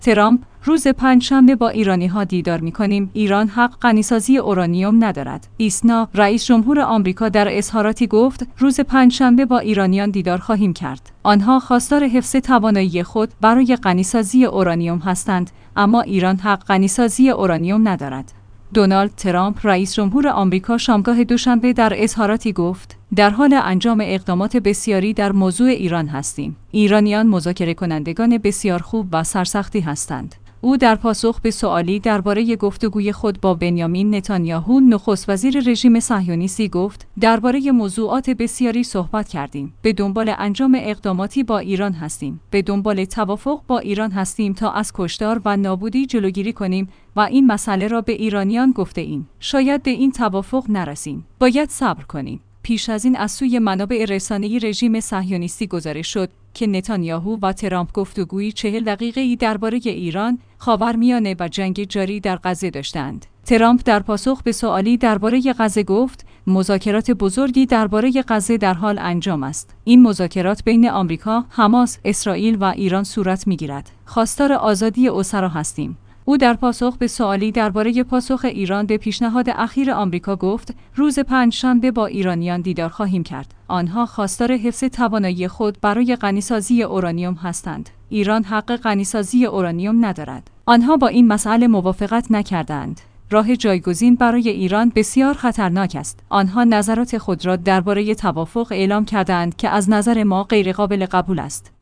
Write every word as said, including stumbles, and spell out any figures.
ترامپ: روز پنجشنبه با ایرانی‌ها دیدار می‌کنیم. ایران حق غنیسازی اورانیوم ندارد. ایسنا: رئیس جمهور آمریکا در اظهاراتی گفت روز پنجشنبه با ایرانیان دیدار خواهیم کرد. آنها خواستار حفظ توانایی خود برای غنیسازی اورانیوم هستند، اما ایران حق غنیسازی اورانیوم ندارد. دونالد ترامپ رئیس جمهور آمریکا شامگاه دوشنبه در اظهاراتی گفت در حال انجام اقدامات بسیاری در موضوع ایران هستیم. ایرانیان مذاکره کنندگان بسیار خوب و سرسختی هستند. او در پاسخ به سوالی درباره گفتگوی خود با بنیامین نتانیاهو نخست وزیر رژیم صهیونیستی گفت درباره موضوعات بسیاری صحبت کردیم. به دنبال انجام اقداماتی با ایران هستیم. به دنبال توافق با ایران هستیم تا از کشتار و نابودی جلوگیری کنیم و این مسئله را به ایرانیان گفته ایم. شاید به این توافق نرسیم. باید صبر کنیم. پیش از این از سوی منابع رسانه‌ای رژیم صهیونیستی گزارش شد که نتانیاهو و ترامپ گفتگویی چهل دقیقه‌ای درباره ایران، خاورمیانه و جنگ جاری در غزه داشتند. ترامپ در پاسخ به سوالی درباره غزه گفت مذاکرات بزرگی درباره غزه در حال انجام است. این مذاکرات بین آمریکا، حماس، اسرائیل و ایران صورت می‌گیرد. خواستار آزادی اسرا هستیم. او در پاسخ به سوالی درباره پاسخ ایران به پیشنهاد اخیر آمریکا گفت روز پنجشنبه با ایرانیان دیدار خواهیم کرد. آنها خواستار حفظ توانایی خود برای غنیسازی اورانیوم هستند. ایران حق غنیسازی اورانیوم ندارد. آنها با این مسئله موافقت نکردند. راه جایگزین برای ایران بسیار خطرناک است. آنها نظرات خود را درباره توافق اعلام کردند که از نظر ما غیرقابل قبول است.